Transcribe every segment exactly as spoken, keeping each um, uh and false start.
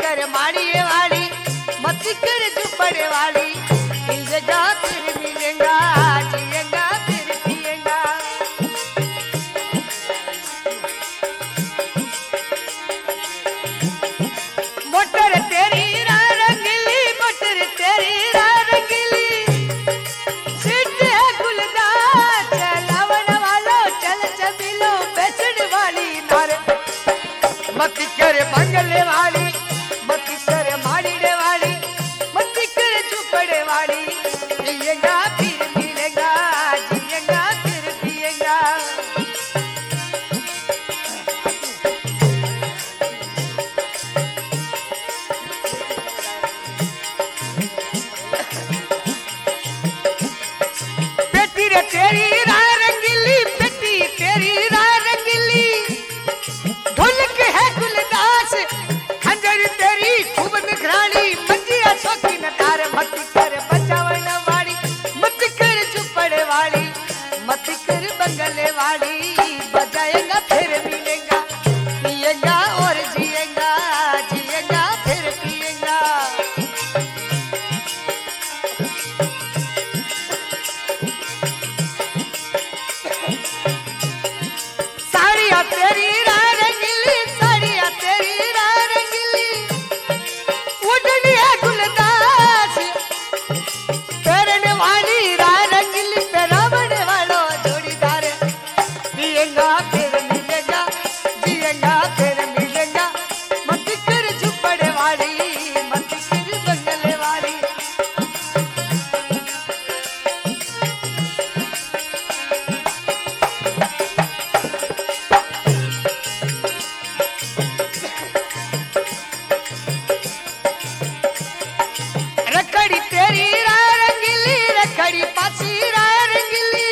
कर माड़िए वाली मत कर झुपड़े वाली मिलेगा फिर मिलेगा जिएगा फिर पिएगा। मोटर तेरी राह रंगीली मोटर तेरी राह रंगीली सीट है गुलदार चलावन वालो चल चबीलो बेचने वाली नार मत कर बंगले वाली मत कर माड़ीने वाली मत कर झुपड़े वाली पिएगा फिर मिलेगा जिएगा फिर पिएगा। बेटी रे तेरी राह रंगीली बेटी तेरी राह रंगीली ढोलक है गुलदास खंजर तेरी खूब निखरानी मंजिया शौकीन तार मत कर बचावन वाली मत कर झुपड़े वाली मत कर बंगले वाली बजाएगा फिर मिलेगा पिएगा और जिएगा जिएगा फिर पिएगा। साड़िया तेरी राह रंगीली साड़िया तेरी राह रंगीली उड़नी है गुलदास पहनने वाली राह रंगीली पहनावने वालो जोड़ीदार पिएगा फिर मिलेगा जिएगा फिर मिलेगा मत कर झुपड़े वाली मत कर बंगले वाली। रखड़ी तेरी राह रंगीली रखड़ी पासी राह रंगीली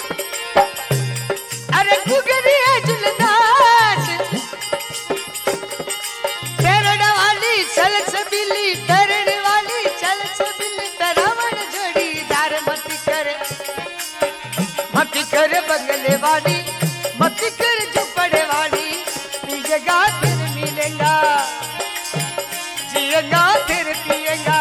अरे गुगरी है जुलदास पैरण वाली चल छबिली पैरण वाली चल छबिली पैरावण जोड़ीदार मत कर मत कर बंगले वाली मत कर झुपड़े वाली पिएगा फिर मिलेगा जिएगा फिर पिएगा।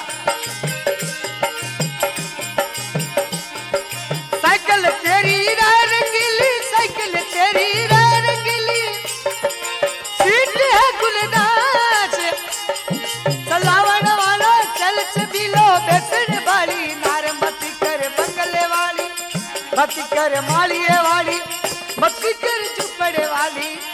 साइकिल तेरी राह रंगीली साइकिल तेरी राह रंगीली सीट है गुलदास चलावन वाला चल चबीलो बेचने वाली नार मत कर बंगले वाली मत कर माड़िए वाली मत कर झुपड़े वाली